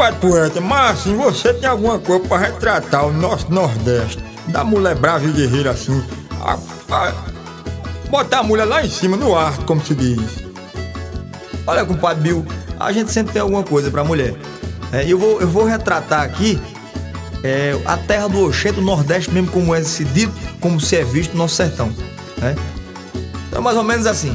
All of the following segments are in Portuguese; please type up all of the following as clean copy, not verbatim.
compadre poeta, mas assim, você tem alguma coisa pra retratar o nosso Nordeste, da mulher brava e guerreira assim, botar a mulher lá em cima, no ar, como se diz. Olha, compadre Bill, a gente sempre tem alguma coisa pra mulher. Eu vou retratar aqui a terra do Oxente, do Nordeste mesmo, como é se dito, como se é visto no nosso sertão, né? Então, mais ou menos assim.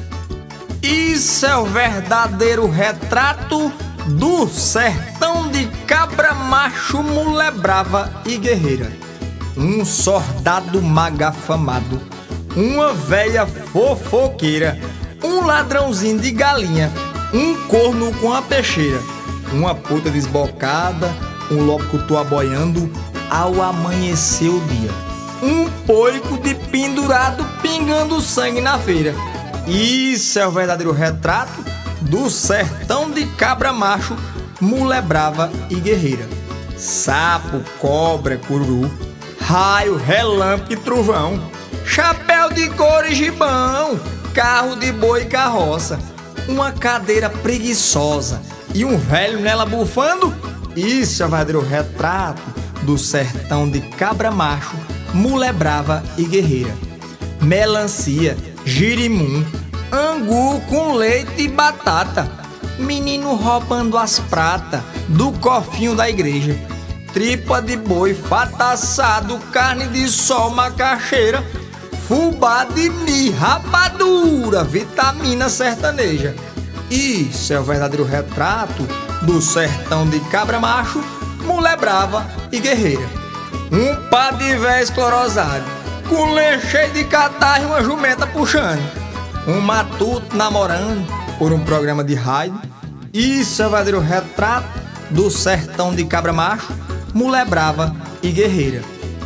Isso é o verdadeiro retrato do sertão de cabra macho, mulher brava e guerreira. Um soldado mago afamado, uma velha fofoqueira, um ladrãozinho de galinha, um corno com a peixeira, uma puta desbocada, um locutor aboiando ao amanhecer o dia, um poico de pendurado pingando sangue na feira. Isso é o verdadeiro retrato do sertão de cabra macho, mulher brava e guerreira. Sapo, cobra, cururu, raio, relâmpago e trovão, chapéu de couro e gibão, carro de boi e carroça, uma cadeira preguiçosa e um velho nela bufando. Isso é o verdadeiro retrato do sertão de cabra macho, mulher brava e guerreira. Melancia, girimum, angu com leite e batata, menino roubando as pratas do cofrinho da igreja, tripa de boi, fata assado, carne de sol, macaxeira, fubá de milho, rapadura, vitamina sertaneja. Isso é o verdadeiro retrato do sertão de cabra macho, mulher brava e guerreira. Um pá de véia esclerosado, com lenço cheio de catarro e uma jumenta puxando, um matuto namorando por um programa de rádio. Isso é o verdadeiro retrato do sertão de cabra macho, mulher brava e guerreira.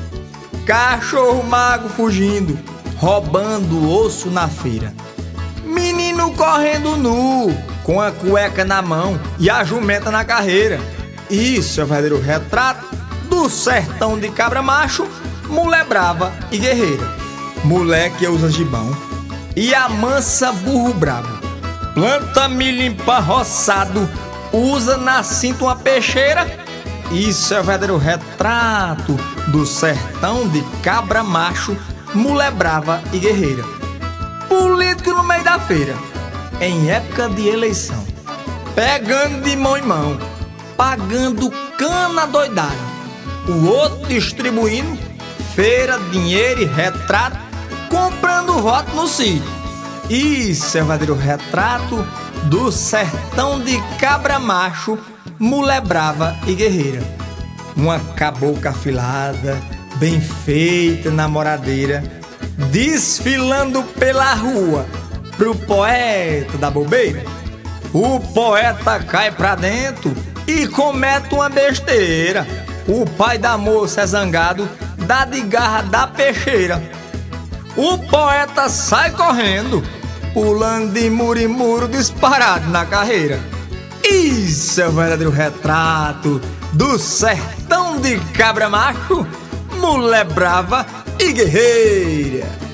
Cachorro mago fugindo, roubando osso na feira, menino correndo nu, com a cueca na mão e a jumenta na carreira. Isso é o verdadeiro retrato do sertão de cabra macho, mulher brava e guerreira. Mulher que usa gibão e amansa burro brabo, planta milho emparroçado, usa na cinta uma peixeira. Isso é o verdadeiro retrato do sertão de cabra macho, mulher brava e guerreira. Político no meio da feira, em época de eleição, pegando de mão em mão, pagando cana doidado, o outro distribuindo feira, dinheiro e retrato, comprando voto no sítio. Isso é o verdadeiro retrato do sertão de cabra macho, mulher brava e guerreira. Uma cabocla afilada, bem feita, namoradeira, desfilando pela rua pro poeta da bobeira. O poeta cai pra dentro e comete uma besteira. O pai da moça é zangado, dá de garra da peixeira. O poeta sai correndo, pulando de muro em muro, disparado na carreira. Isso é o verdadeiro retrato do sertão de cabra macho, mulher brava e guerreira.